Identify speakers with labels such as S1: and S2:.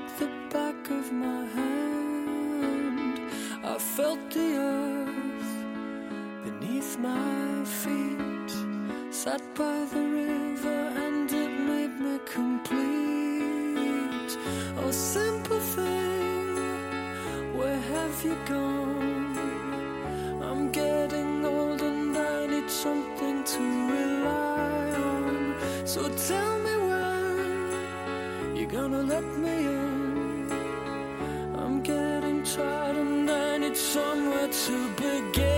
S1: like the back of my hand. I felt the earth beneath my feet, sat by the river and it made me complete. Oh, simple thing, where have you gone? I'm getting old and I need something to rely on. So tell me when you're gonna let me in. I'm getting tired and I need somewhere to begin.